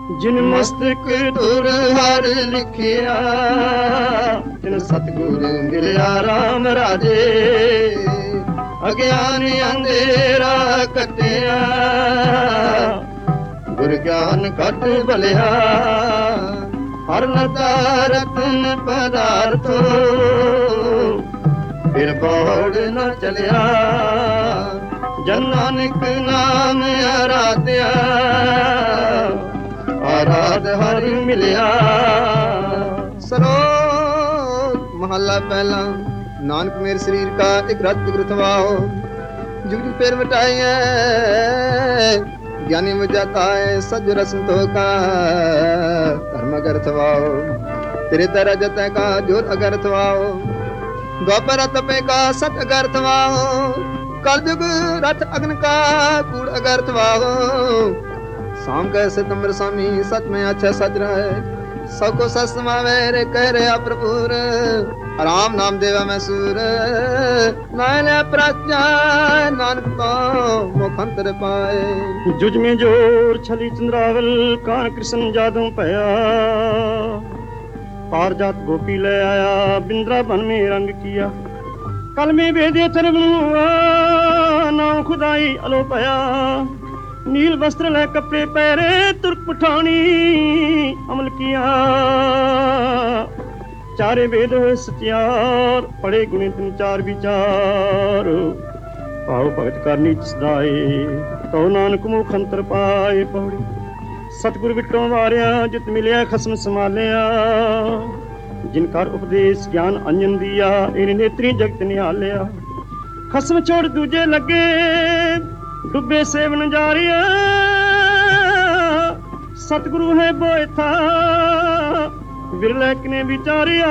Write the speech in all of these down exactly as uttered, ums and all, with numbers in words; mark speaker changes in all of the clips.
Speaker 1: ਜਿਨ ਮਸਤਕ ਤੁਰ ਹਰ ਲਿਖਿਆ, ਤਿਨ ਸਤਿਗੁਰੂ ਮਿਲਿਆ ਰਾਮ ਰਾਜੇ। ਅਗਿਆਨ ਅੰਧੇਰਾ ਕੱਟਿਆ, ਗੁਰ ਗਿਆਨ ਕੱਟ ਬਲਿਆ। ਹਰ ਨਤਾ ਰਤਨ ਪਦਾਰਥੋ, ਫਿਰ ਬੋੜ ਨ ਚਲਿਆ। ਜਨ ਨਾਨਕ ਨਾਮ ਆਰਾਧਿਆ, ਆਰਾਧ ਹਰ ਮਿਲਿਆ।
Speaker 2: ਸਲੋਕ ਮਹੱਲਾ ਪਹਿਲਾ। ਨਾਨਕ ਮੇਰੇ ਸਰੀਰ ਕਾ ਇੱਕ ਰਤ ਗੁਰਥਵਾਓ, जुग जुग फेर मिटाए ज्ञानी मुझाता है सज रसंतो का धर्म अगर्थवाओ। तेरे तरह जत का जोर अगर्थवाओ, द्वापर तपे का सत अगर्थवाओ। कल जुग रथ अग्न का कूड़ अगर्थवाओ। शाम कैसे तमर स्वामी सच में अच्छा सच रहे, सबको सच समावे रे कह रहे प्रभुर। राम नाम देवा मैं सूर, नायन प्रज्ञा नानक तो मुखंतर पाए।
Speaker 1: जुज में जोर छली चंद्रावल, कान कृष्ण जादू पया। पार जात गोपी ले आया, बिंद्रा बन में रंग किया। कल में भेदे थरबनुआ, नाम खुदाई अलो पया। नील वस्त्र ले कपड़े पहरे, तुर्क पठानी अमल किया। चारे वेद होए सचियार, पढ़े गुणे तुम चार विचार। भाव भगत कर नीच सदाए, तो नानक मुख अंतर पाए। पौड़ी सतगुर विटों वारिया, जित मिलिया खसम संभालिया। जिनकार उपदेश ज्ञान अंजन दिया, इन नेत्री जगत निहालिया। खसम छोड़ दूजे लगे, डुबे सेवन जारिया। सतगुरु है बोए था, बिरलैक ने विचारिया।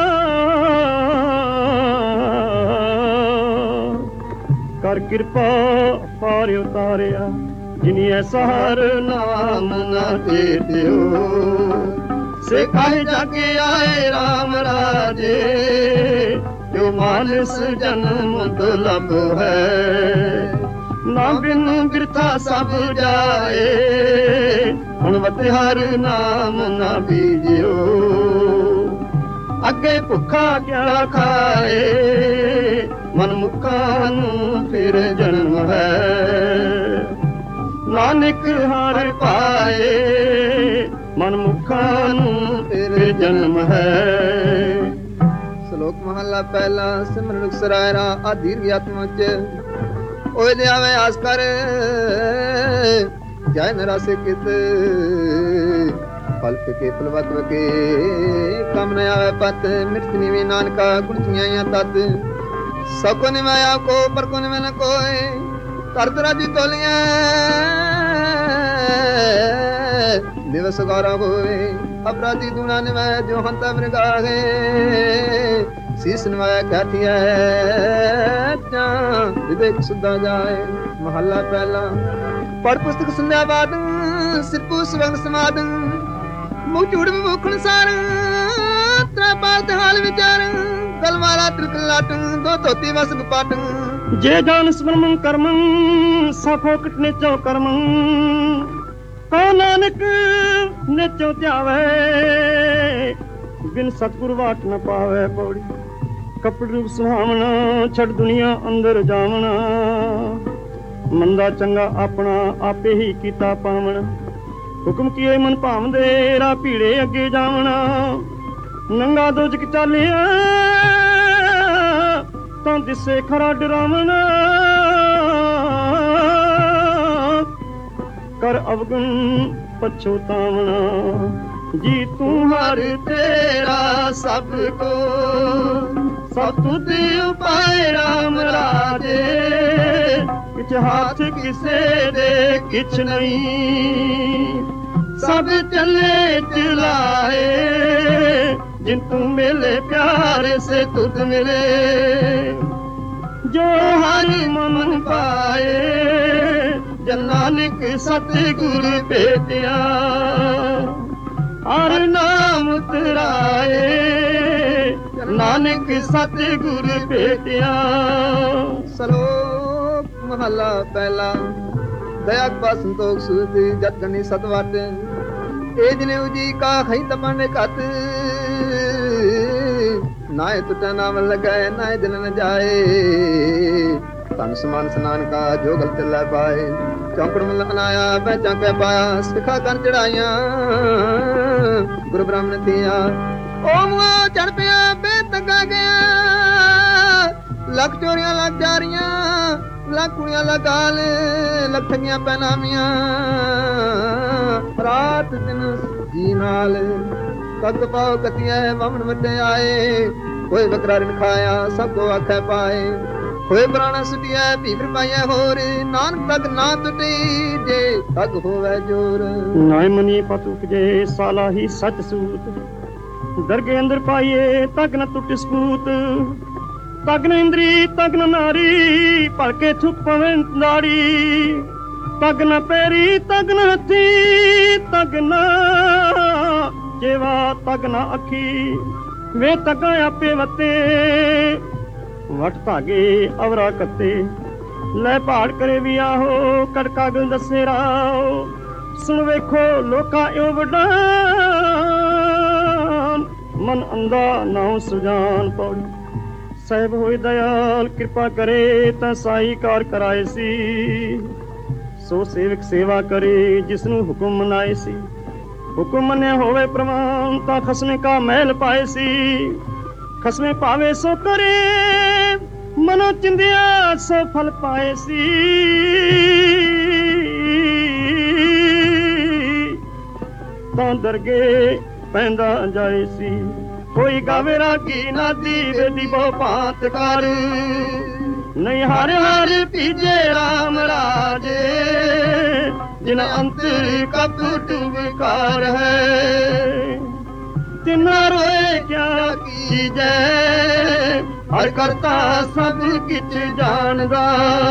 Speaker 1: कर कृपा पार उतारिया, जिनी ऐसा हर नाम न चेतियो। से काहे जाके आए राम राजे, जो मानस जन्म दुर्लभ है। ना बिन बिरथा सब जाए, हुणवत हर नाम न बीजियो। अगे भुखा क्या खाए, मन मुखा नूं फिर जन्म है। नानक हर पाए, मन मुखा नूं फिर जन्म है।
Speaker 2: श्लोक महला पहला। सिमरन सरायरा आधीर आत्मा च, ओए दयावे आस कर जाय नरासे कित। फल के फलवत के कम न आवे पत। मिट नीवी नानका गुणतियां तत। सबको निमाया को पर को निमे न कोय। कर राजी तोलियां दिवस गौरव होए। अपराधी दूना निमे जो हंता मृगा है। शीस नवाया कहतिया विवेक सुधा जाए। महला पहला। पढ़ पुस्तक सुनया बाद, सिरपू सुवंग समाद। मुख चूड़ मुखन सार, त्रैपाल हाल विचार। गल माला तिलक लाट, दो धोती वस पाट।
Speaker 1: जे जान स्मरण कर्म, सफो कट नेचो कर्म। को नानक नेचो त्यावे, बिन सतगुरु वाट न पावे। पौड़ी कपड़ रूप सुहावना, छड़ दुनिया अंदर जावना। मंदा चंगा अपना आपे ही कीता पावना। हुक्म किए मन भावदे, रा भीड़े अगे जावना। नंगा दोजक चालिया, तां दिसे खरा डरावना। कर अवगुण पछोतावना। जी तू हर तेरा सबको, सब तुद उपाय राम राजे। किछ हाथ किसे दे किछ नहीं, सब चले चलाए। जिन तू मिले प्यारे से तुद मिले, जो हर मन पाए। जन नानक सतगुर भेटिया, हर नाम तराए। नानक सतगुर भेटिया।
Speaker 2: श्लोक महला पहला। दया कृपा संतोख सुध जत गनी सत वाट। ਇਹ ਜਨੇਊ ਜੀ ਕਾ ਖਈ ਤਪਨ ਕਤ ਨਾਏ ਟੁੱਟਾ ਨਾਮ ਲਗਾਏ ਨਾਏ ਦਿਲ ਨ ਜਾਏ ਤਨ ਸਮਾਨ ਸਨਾਨ ਕਾ ਜੋ ਗਲਤ ਲੈ ਪਾਏ ਚੌਂਕੜ ਮਲ ਅਨਾਇਆ ਬੈ ਚੰਪੇ ਪਾਇਆ ਸਿਖਾ ਕਰ ਚੜਾਈਆਂ ਗੁਰੂ ਬ੍ਰਾਹਮਣ ਦੀਆਂ ਓਮ ਚੜ ਪਿਆ ਬੇਤਗਾ ਗਿਆ ਲੱਖ ਚੋਰੀਆਂ ਲੱਖ ਜਾਰੀਆਂ ਲੱਖ ਕੁੜੀਆਂ ਲਗਾਲ ਲੱਖ ਠਗੀਆਂ ਪੈਨਾਮੀਆਂ ਰਾਤ ਦਿਨ ਜੀ ਨਾਲ ਤੱਕ ਪਾਉ ਕਤੀਆਂ ਵਮਨ ਵੱਡੇ ਆਏ ਕੋਈ ਬੱਕਰਾ ਰਿਨ ਖਾਇਆ ਸਭ ਕੋ ਆਖੇ ਪਾਏ ਹੋਏ ਪ੍ਰਾਣਾ ਸੁਟਿਆ ਭੀਖਰ ਪਾਇਆ ਹੋਰ ਨਾਨਕ ਤੱਕ ਨਾ ਟੁੱਟੀ ਜੇ ਤੱਕ ਹੋਵੇ ਜੋਰ
Speaker 1: ਨਾਇ ਮਨੀ ਪਤ ਉਪਜੇ ਸਾਲਾ ਹੀ ਸੱਚ ਸੂਤ ਦਰਗੇ ਅੰਦਰ ਪਾਈਏ ਤੱਕ ਨਾ ਟੁੱਟ ਸਪੂਤ ਤੱਕ ਨ ਇੰਦਰੀ ਤੱਕ ਨ ਨਾਰੀ ਭਲਕੇ ਥੁੱਕ ਪਵੇਂ ਨਾੜੀ ਤੱਕ ਨ ਪੈਰੀ ਤੱਕ ਨ ਹੱਥੀ ਤੱਕ ਨ ਜੇਵਾ ਤੱਕ ਨ ਅੱਖੀ ਵੇ ਤੱਕ ਆਪੇ ਵਤੇ ਵਟ ਧਾਗੇ ਅਵਰਾ ਕੱਤੇ ਲੈ ਪਹਾੜ ਕਰੇ ਵੀ ਆਹੋ ਕੜਕਾ ਗਲ ਦੱਸੇ ਰਾਓ ਸੁਣ ਵੇਖੋ ਲੋਕਾਂ ਇਉ ਵੱਡਾ ਮਨ ਅੰਦਾ ਨਾਉ ਸੁਜਾਨ ਪੌੜੀ ਸਾਹਿਬ ਹੋਏ ਦਇਆਲ ਕਿਰਪਾ ਕਰੇ ਤਾਂ ਸਾਈ ਕਾਰ ਕਰਾਏ ਸੀ ਸੋ ਸੇਵਕ ਸੇਵਾ ਕਰੇ ਜਿਸ ਨੂੰ ਹੁਕਮ ਮਨਾਏ ਸੀ ਹੁਕਮ ਮੰਨਿਆ ਹੋਵੇ ਪ੍ਰਮਾਣ ਤਾਂ ਖਸਮੇ ਕਾ ਮਹਿਲ ਪਾਏ ਸੀ ਖਸਮੇ ਪਾਵੇ ਸੋ ਕਰੇ ਮਨੋ ਚਿੰਦਿਆ ਸੋ ਫਲ ਪਾਏ ਸੀ ਤਾਂ ਦਰਗੇ ਪੈਂਦਾ ਜਾਏ ਸੀ ਕੋਈ ਗਾਵੇ ਰਾਗੀ ਨਾਦੀ ਵੇਦੀ ਬਹੁ ਭਾਂਤ ਕਰ ਨਹੀਂ ਹਰ ਹਰ ਪੀਜੇ ਰਾਮ ਰਾਜੇ ਜਿਨ ਅੰਤਰ ਕਪਟ ਵਿਕਾਰ ਹੈ ਤਿਨਾ ਰੋਏ ਕਿਆ ਕੀਜੈ ਹਰ ਕਰਤਾ ਸਭ ਕਿਛ ਜਾਣਦਾ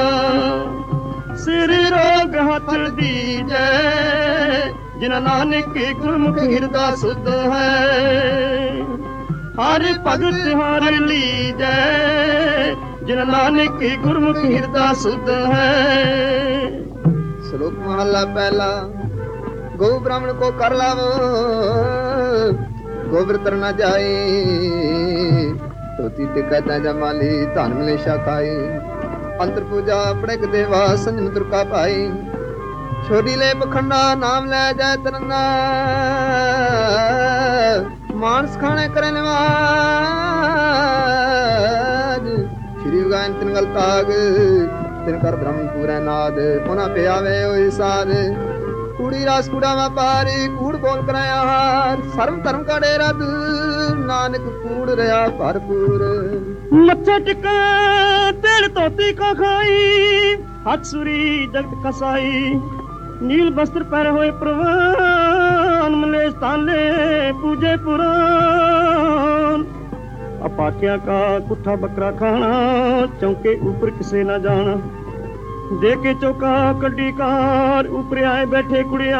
Speaker 1: ਸਿਰ ਰੋਗ ਹੱਥ ਦੀਜੈ ਜਿਨ ਨਾਨਕ ਗੁਰਮੁਖ ਹਿਰਦਾ ਸੁਧ ਹੈ ਹਰ ਭਗਤ ਹਰ ਲੀਜੈ ਜਿਨ ਨਾਨਕ ਗੁਰਮੁਖ ਹਿਰਦਾ ਸੁਧ ਹੈ
Speaker 2: ਸ਼ਲੋਕ ਮਹਲਾ ਪਹਿਲਾ ਗੋ ਬ੍ਰਾਹਮਣ ਕੋ ਕਰ ਲਾਵੋ ਗੋਬਰ ਤਰਨਾ ਜਾਏ ਤੋਤੀ ਤੇ ਕਹਤਾ ਜਮਾਲੀ ਧਨ ਮਿਲੇ ਸ਼ਾਕਾਈ ਅੰਤਰ ਪੂਜਾ ਪੜਕ ਦੇਵਾ ਸੰਜਮ ਤੁਰਕਾ ਭਾਈ ਛੋਡੀ ਲੈ ਪਖੰਡਾ ਨਾਮ ਲੈ ਜਾਏ ਤਰਨਾ ਮਾਨਸ ਖਾਣੇ ਕਰਨ ਵਾਜ ਸ਼੍ਰੀ ਗਾਇਨ ਤਿਨ ਗਲ ਤਾਗ ਤਿਨ ਕਰ ਬ੍ਰਹਮ ਪੂਰੇ ਨਾਦ ਉਹਨਾਂ ਪਿਆਵੇ ਹੋਏ ਸਾਧ ਕੂੜੀ ਰਾਸ ਕੂੜਾ ਮਾ ਪਾਰੀ ਕੂੜ ਬੋਲ ਕਰਾਇਆ ਹਾਰ ਸਰਮ ਧਰਮ ਕਾ ਡੇਰਾ ਨਾਨਕ ਕੂੜ ਰਿਆ ਭਰਪੂਰ
Speaker 1: ਮੱਥੇ ਟਿਕਾ ਤੇੜ ਤੋਤੀ ਕਾ ਖਾਈ ਹੱਥ ਸੁਰੀ ਜਗਤ ਕਸਾਈ ਨੀਲ ਬਸਤਰ ਪਹਿਰੇ ਹੋਏ ਪ੍ਰਵਾਨ ਮਲੇਸ਼ ਤਾਲੇ ਪੂਜੇ ਪੁਰਾਨ ਅਪਾਕਿਆ ਕਾ ਕੁੱਠਾ ਬੱਕਰਾ ਖਾਣਾ ਚੌਂਕੇ ਉੱਪਰ ਕਿਸੇ ਨਾ ਜਾਣਾ ਦੇ ਕੇ ਚੌਕਾ ਕੱਢੀ ਕਾਰ ਉੱਪਰ ਆਏ ਬੈਠੇ ਕੁੜਿਆ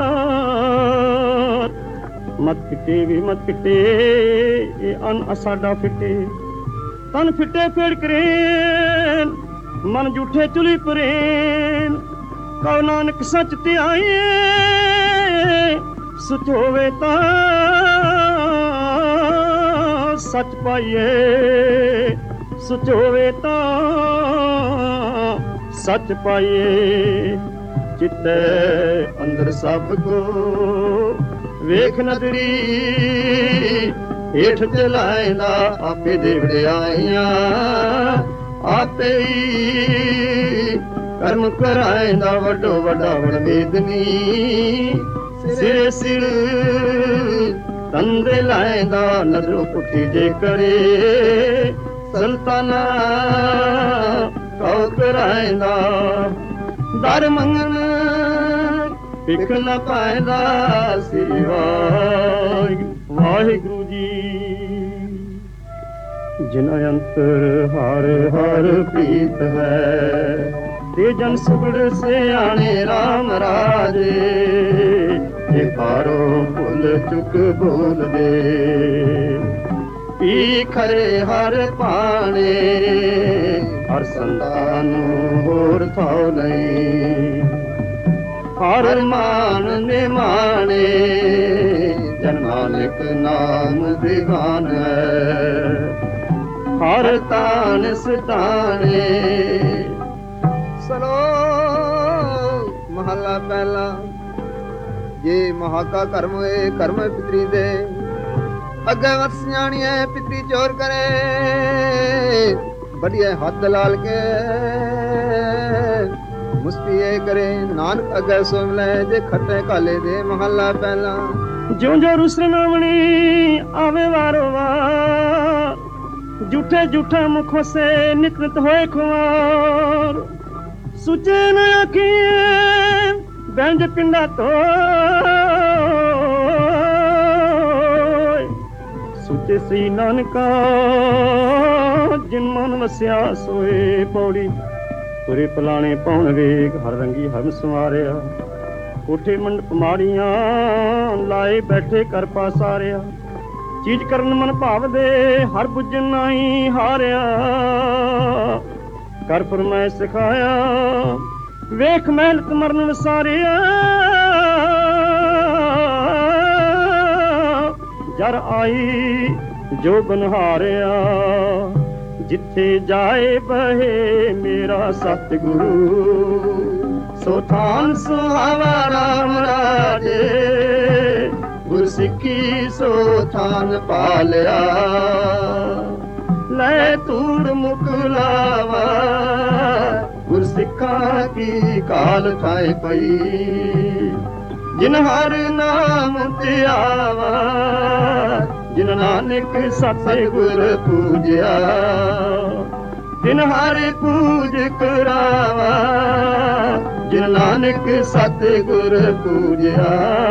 Speaker 1: ਮਤ ਫਿੱਟੇ ਵੀ ਮਤ ਫਿੱਟੇ ਇਹ ਅਨ ਅਸਾਡਾ ਫਿੱਟੇ ਤਨ ਫਿੱਟੇ ਫੇੜ ਕਰੇਨ ਮਨ ਝੂਠੇ ਚੁਲੀ ਪਰੇਨ ਕਉ ਨਾਨਕ ਸੱਚ ਤੇ ਆਏ ਸੱਚ ਹੋਵੇ ਤਾਂ ਸੱਚ ਪਾਈਏ ਸੱਚ ਹੋਵੇ ਤਾਂ ਸੱਚ ਪਾਈਏ ਚਿੱਤੇ ਅੰਦਰ ਸਭ ਕੋ ਵੇਖ ਨਦਰੀ ਹੇਠ ਚਲਾਇਂਦਾ ਆਪੇ ਦੇ ਵਡਿਆਈਆਂ ਆਪੇ ਹੀ ਕਰਮ ਕਰਾਇਂਦਾ ਵੱਡੋ ਵੱਡਾ ਵਡਵੇਦਨੀ ਸਿਰੇ ਸਿਰ ਤੰਦੇ ਲਾਇਂਦਾ ਨਜ਼ਰੋਂ ਪੁੱਠੀ ਜੇ ਕਰੇ ਸੰਤਾਨਾ ਕਉ ਕਰਾਇਂਦਾ ਦਰ ਮੰਗਣ ਭਿਖ ਨ ਪਾਇਂਦਾ ਸ੍ਰੀ ਵਾਹਿਗੁਰੂ ਵਾਹਿਗੁਰੂ ਜੀ ਜਿਨ ਅੰਤਰ ਹਰ ਹਰ ਪ੍ਰੀਤ ਹੈ ਤੇ ਜਨ ਸੁਗੜ ਸਿਆਣੇ RAM ਰਾਜੇ ਜੇ ਪਾਰੋ ਭੁੱਲ ਚੁੱਕ ਬੋਲਦੇ ਪੀ ਖਰੇ ਹਰ ਪਾਣੇ ਹਰ ਸੰਤਾਨ ਹੋਰ ਥਾਉ ਨਹੀਂ ਹਰ ਮਾਨ ਨਿਮਾਣੇ, ਜਨ ਨਾਨਕ ਨਾਮ ਦੀਵਾਨ ਹੈ, ਹਰ ਤਾਨ ਸਤਾਣੇ।
Speaker 2: ਸਲੋਕ ਮਹਲਾ ਪਹਿਲਾ। ਜੇ ਮਹਾਕਾ ਕਰਮ ਹੋਏ ਕਰਮ ਪਿਤਰੀ ਦੇ, ਅੱਗੇ ਵਤ ਸਿਆਣੀਏ ਪਿਤਰੀ ਚੋਰ ਕਰੇ, बढ़िया हथ लाल के मुस्ती ये करे, नानक अगे सुन ले जे खटे काले दे। महला पहला।
Speaker 1: ज्यों ज्यों रुसर नावणी आवे वारो वार, झूठे झूठा मुखों से नित नित होए खुआर, सुचे न आखिए बैंज पिंडा तो, सुचे सी नानका जिन मन वसिया सोए। पौड़ी तुरे पलाने पाउन वेग, हर रंगी हरम संवारिया, कोठे मंडप माड़ियां लाए बैठे कर पासारिया, चीज करन मन भाव दे हर बुझन नाई हारिया, कर फरमाए सिखाया वेख मेहनत मरन वसारिया, जर आई जो बनहारिया, जिथे जाए बहे मेरा सतगुरु, सो थान सुहावा राम राजे, गुरसिक्खी सो थान पालिया, लै तूड़ मुकलावा, गुरसिक्खा की काल थाए पई, जिन हर नाम ध्यावा, जिन नानक सतगुर पूजया, जिन हर पूज करावा, जिन नानक सतगुर पूजया।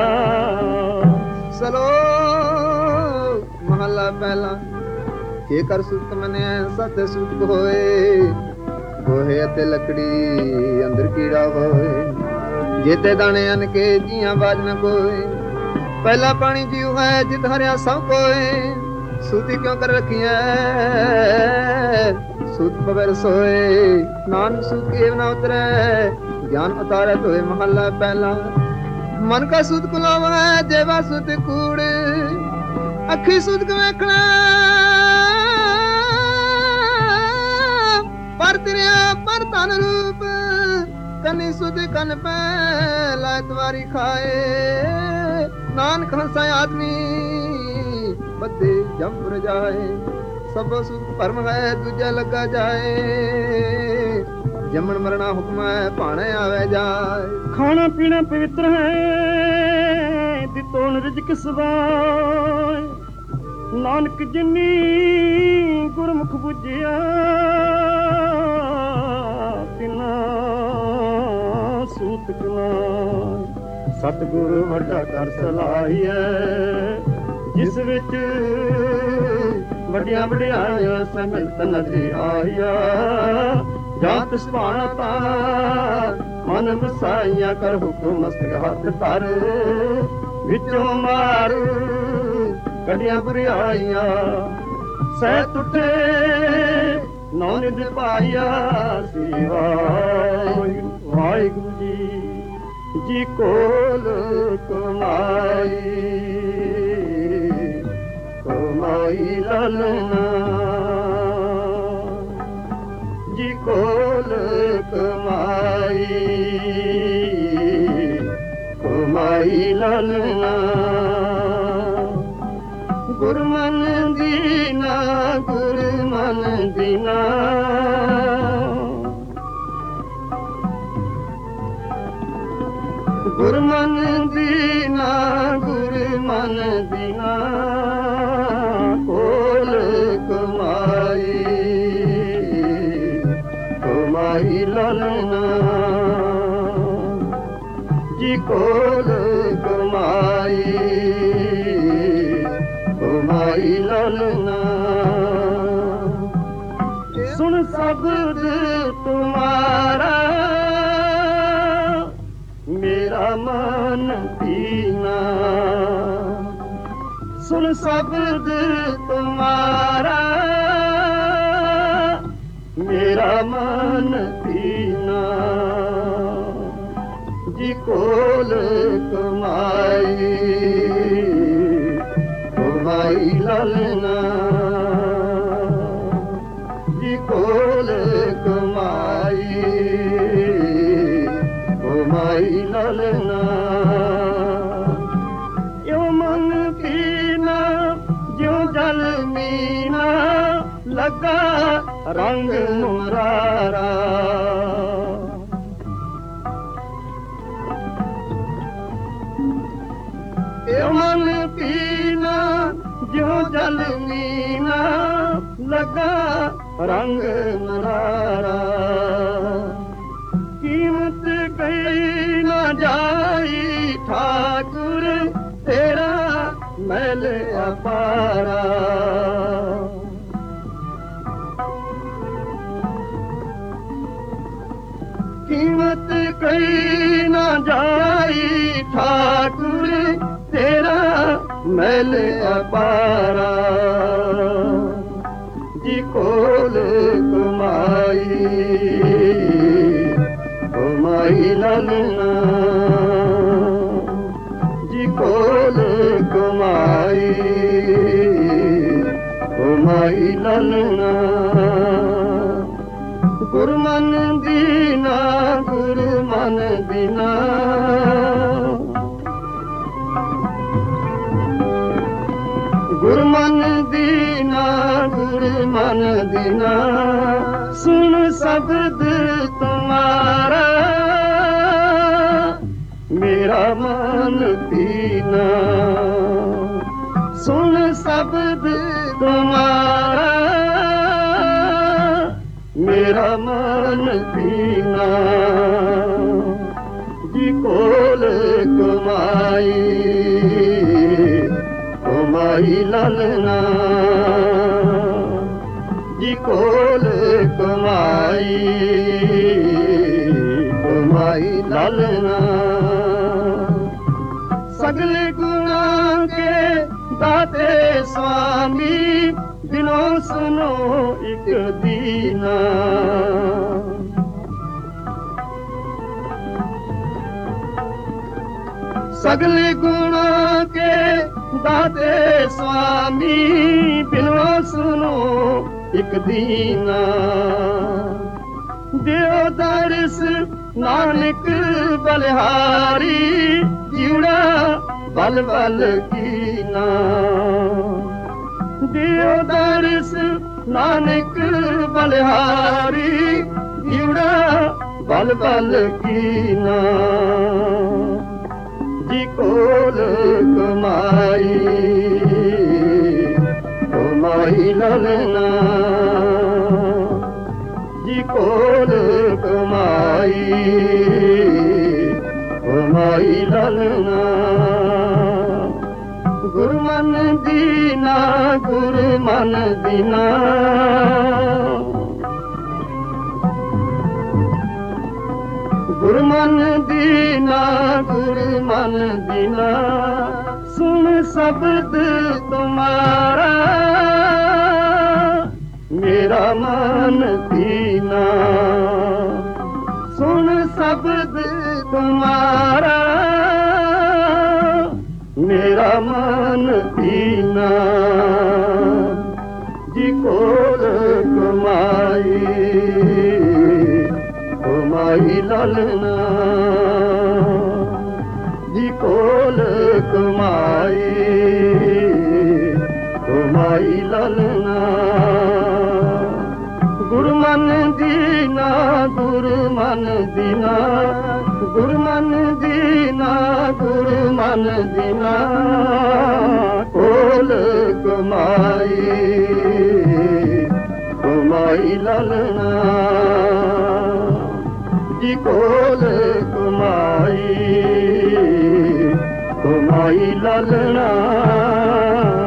Speaker 2: सलोक महला पहला। के कर सुत मने सत सुत होए, गोहे अते लकड़ी अंदर कीड़ा होए, जेते दाने अन के जियां बाज न कोई, पहला पानी जीव है जित हरिया सब कोई, सूती क्यों कर रखी है सूत पवर सोए, नानक सूत के न उतरे ज्ञान उतारे तोए। महला पहला। मन का सूत कुलाव है जेवा सूत कूड़, अखी सूत कवेखना पर तिरिया पर तन रूप, कनी सूत कन पे लात वारी खाए, नानक हंसा आदमी बदे जम जाए, सब सुख परम है दूजा लगा जाए, जमन मरना हुक्म है पाने आवे जाए।
Speaker 1: खाना पीना पवित्र है दितोन रिजक सदाए, नानक जिनी गुरमुख बुझिया, तिना सूत कनाए, सतगुरु वड्डा कर सलाहिया, जिस विच वड्डियां वड्डियाइयां समत नजर आईया, जात सुभाणता मन वसाइया, कर हुकुम मस्तक हथ धर, विचों मार कड़ियां बुराइयां, सह टुटे नौ निध पाइया, सेवा वाहिगुरु जी जी कोल कमाई, कमाई ललना जी कोल कमाई, कमाई ललना, गुरमन दीना गुरमन दीना, गुरमन दीना गुरमन दीना, कोल कमाई कमाई ललना जी कोल कमाई कमाई ललना। सुन शब्द तुम्हारा मेरा मन पीना, सुन शब्द तुम्हारा मेरा मन पीना, जी
Speaker 2: ਕੋਲ ਕਮਾਈ ਕਮਾਈ ਲਲਨਾ ਜੀ ਕੋਲ ਕਮਾਈ ਕਮਾਈ ਲਲਨਾ यो मन पीना ज्यों जल मीना लगा रंग मुरारा यो मन पीना ज्यों जल मीना लगा रंग मुरारा कीमत कहीं ना जाई ठाकुर तेरा मैल अपारा कीमत कहीं ना जाई ठाकुर तेरा मैल अपारा जी कोल कमाई कमाई ललना कोल कमाई कमाई ललना गुरमन दीना गुरमन दीना गुरमन दीना गुरमन दीना सुन शब्द तुम्हारा मेरा मन पीना सुन शब्द तुम्हारा मेरा मन पीना जी कोल कमाई कमाई ललना जी कोल कमाई कमाई ललना सगले गुणा के दाते स्वामी दिनों सुनो एक दीना सगले गुणा के दाते स्वामी दिनों सुनो एक दीना दियो दर्श नानक बलिहारी जीवड़ा बल बल कीना दियो दर्श नानक बलिहारी जीवड़ा बल बल कीना जी कोल कमाई कमाई ललना जी कोल कमाई कमाई ललना गुरमन दीना गुरमन दीना गुरमन दीना गुरमन दीना सुन शब्द तुम्हारा मेरा मन पीना सुन शब्द तुम्हारा मेरा मन पीना जी कोल कमाई कमाई ललना जी कोल कमाई कमाई ललना गुरमन दीना गुरमन दीना गुरमन दीना गुरमन दीना कोल कमाई कमाई ललना जी कोल कमाई कमाई ललना